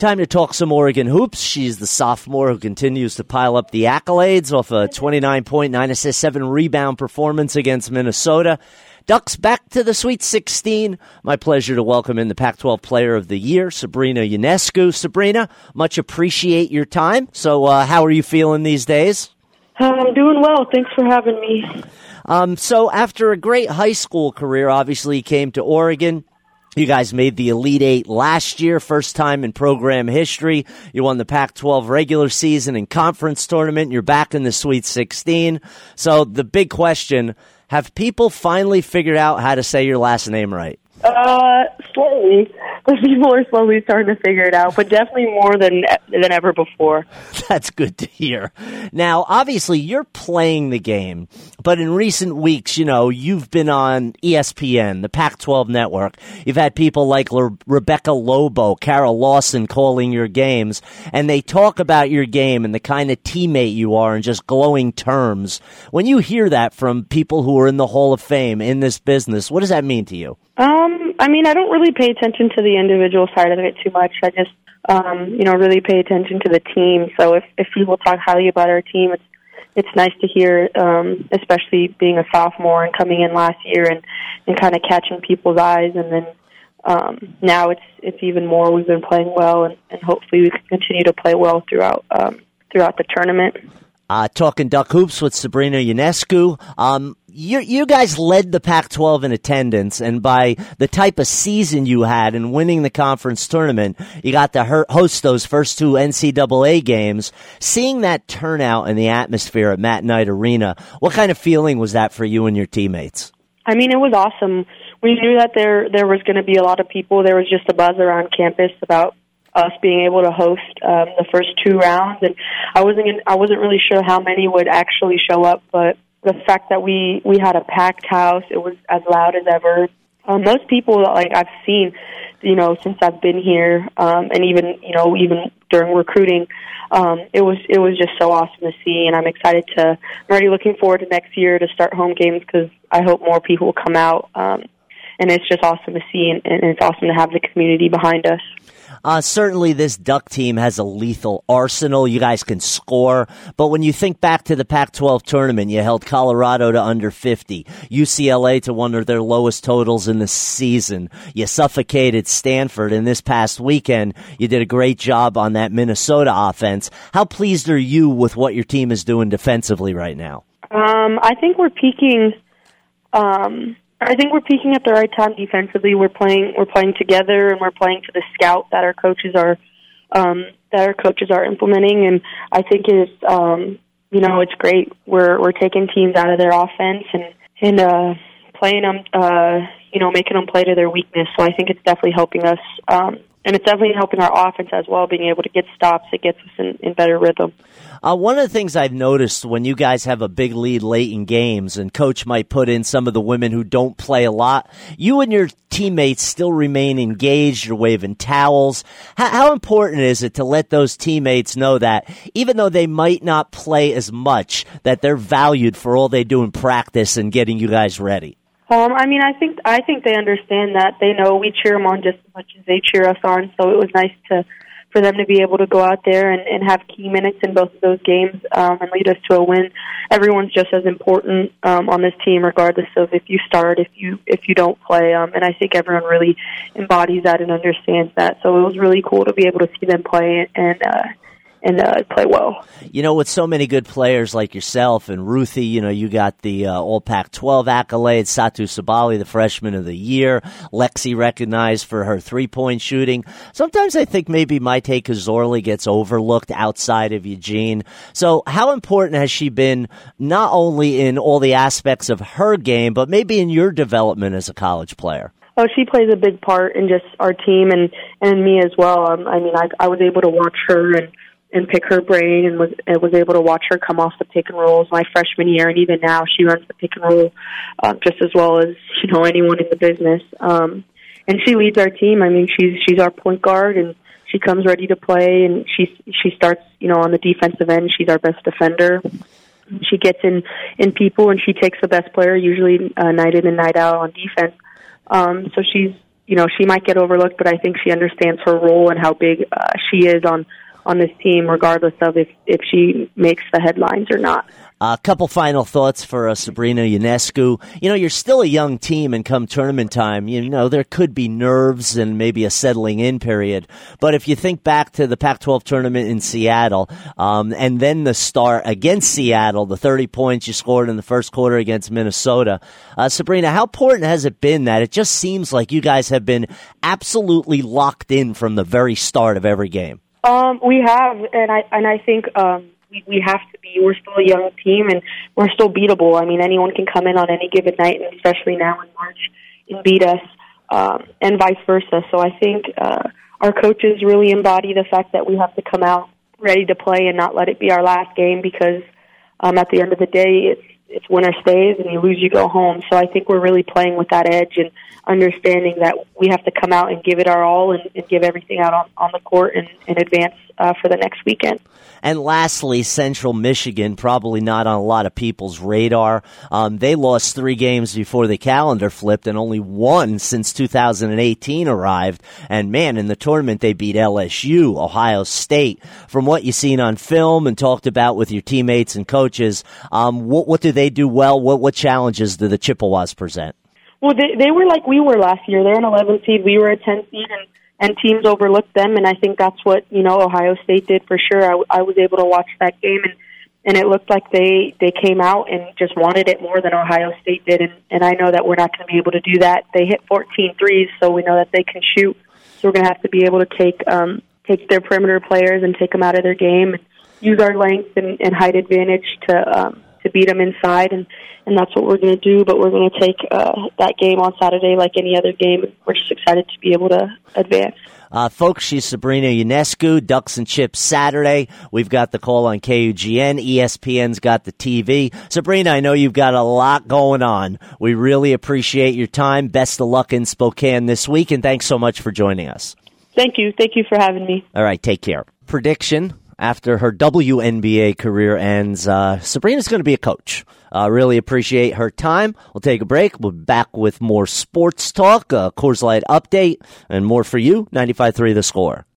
Time to talk some Oregon hoops. She's the sophomore who continues to pile up the accolades off a 29-point, 9-assist, 7-rebound performance against Minnesota. Ducks back to the Sweet 16. My pleasure to welcome in the Pac-12 Player of the Year, Sabrina Ionescu. Sabrina, much appreciate your time. So how are you feeling these days? I'm doing well. Thanks for having me. So after a great high school career, obviously you came to Oregon. You guys made the Elite Eight last year, first time in program history. You won the Pac-12 regular season and conference tournament. You're back in the Sweet 16. So the big question, have people finally figured out how to say your last name right? Slowly. The people are slowly starting to figure it out, but definitely more than ever before. That's good to hear. Now, obviously, you're playing the game, but in recent weeks, you've been on ESPN, the Pac-12 network. You've had people like Rebecca Lobo, Carol Lawson calling your games, and they talk about your game and the kind of teammate you are in just glowing terms. When you hear that from people who are in the Hall of Fame in this business, what does that mean to you? I don't really pay attention to the individual side of it too much. I just, really pay attention to the team. So if people talk highly about our team, it's nice to hear, especially being a sophomore and coming in last year and kind of catching people's eyes. And then now it's even more. We've been playing well, and hopefully we can continue to play well throughout the tournament. Talking Duck Hoops with Sabrina Ionescu. You guys led the Pac-12 in attendance, and by the type of season you had and winning the conference tournament, you got to host those first two NCAA games. Seeing that turnout and the atmosphere at Matt Knight Arena, what kind of feeling was that for you and your teammates? It was awesome. We knew that there was going to be a lot of people. There was just a buzz around campus about us being able to host the first two rounds, and I wasn't really sure how many would actually show up, but the fact that we had a packed house, it was as loud as ever. Most people I've seen, since I've been here, and even during recruiting, it was just so awesome to see, and I'm already looking forward to next year to start home games because I hope more people will come out, and it's just awesome to see, and it's awesome to have the community behind us. Certainly this Duck team has a lethal arsenal. You guys can score. But when you think back to the Pac-12 tournament, you held Colorado to under 50, UCLA to one of their lowest totals in the season. You suffocated Stanford, and this past weekend, you did a great job on that Minnesota offense. How pleased are you with what your team is doing defensively right now? I think we're peaking. I think we're peaking at the right time defensively. We're playing together, and we're playing to the scout that our coaches are implementing. And I think it's great. We're taking teams out of their offense and playing them, making them play to their weakness. So I think it's definitely helping us, and it's definitely helping our offense as well. Being able to get stops, it gets us in better rhythm. One of the things I've noticed when you guys have a big lead late in games and coach might put in some of the women who don't play a lot, you and your teammates still remain engaged. You're waving towels. How important is it to let those teammates know that even though they might not play as much, that they're valued for all they do in practice and getting you guys ready? I think they understand that. They know we cheer them on just as much as they cheer us on, so it was nice for them to be able to go out there and have key minutes in both of those games and lead us to a win. Everyone's just as important on this team, regardless of if you start, if you don't play. And I think everyone really embodies that and understands that. So it was really cool to be able to see them play and play well. With so many good players like yourself and Ruthie, you got the All Pac-12 accolades, Satu Sabali, the Freshman of the Year, Lexi recognized for her three-point shooting. Sometimes I think maybe Maite Kazorli gets overlooked outside of Eugene. So how important has she been not only in all the aspects of her game, but maybe in your development as a college player? Oh, she plays a big part in just our team and me as well. I was able to watch her and pick her brain and was able to watch her come off the pick and rolls my freshman year, and even now she runs the pick and roll just as well as anyone in the business. And she leads our team. She's our point guard, and she comes ready to play, and she starts on the defensive end. She's our best defender. She gets in people, and she takes the best player usually night in and night out on defense. So she might get overlooked, but I think she understands her role and how big she is on this team, regardless of if she makes the headlines or not. A couple final thoughts for Sabrina Ionescu. You're still a young team, and come tournament time, there could be nerves and maybe a settling in period. But if you think back to the Pac-12 tournament in Seattle, and then the start against Seattle, the 30 points you scored in the first quarter against Minnesota, Sabrina, how important has it been that it just seems like you guys have been absolutely locked in from the very start of every game? We have, and I think we have to be. We're still a young team, and we're still beatable. I mean, anyone can come in on any given night, and especially now in March, and beat us, and vice versa. So I think our coaches really embody the fact that we have to come out ready to play and not let it be our last game, because at the end of the day, it's winner stays, and you lose, you go home. So I think we're really playing with that edge and understanding that we have to come out and give it our all and give everything out on the court and advance for the next weekend. And lastly, Central Michigan, probably not on a lot of people's radar. They lost 3 games before the calendar flipped, and only one since 2018 arrived. And man, in the tournament, they beat LSU, Ohio State. From what you've seen on film and talked about with your teammates and coaches, what do they do well? What challenges do the Chippewas present? Well, they were like we were last year. They're an 11 seed. We were a 10 seed, and teams overlooked them, and I think that's what, Ohio State did for sure. I was able to watch that game, and it looked like they came out and just wanted it more than Ohio State did, and I know that we're not going to be able to do that. They hit 14 threes, so we know that they can shoot, so we're going to have to be able to take their perimeter players and take them out of their game, and use our length and height advantage to beat them inside, and that's what we're going to do. But we're going to take that game on Saturday like any other game. We're just excited to be able to advance. Folks, she's Sabrina Ionescu, Ducks and Chips Saturday. We've got the call on KUGN. ESPN's got the TV. Sabrina, I know you've got a lot going on. We really appreciate your time. Best of luck in Spokane this week, and thanks so much for joining us. Thank you. Thank you for having me. All right, take care. Prediction. After her WNBA career ends, Sabrina's going to be a coach. Really appreciate her time. We'll take a break. We'll be back with more sports talk, Coors Light update, and more for you. 95.3 The Score.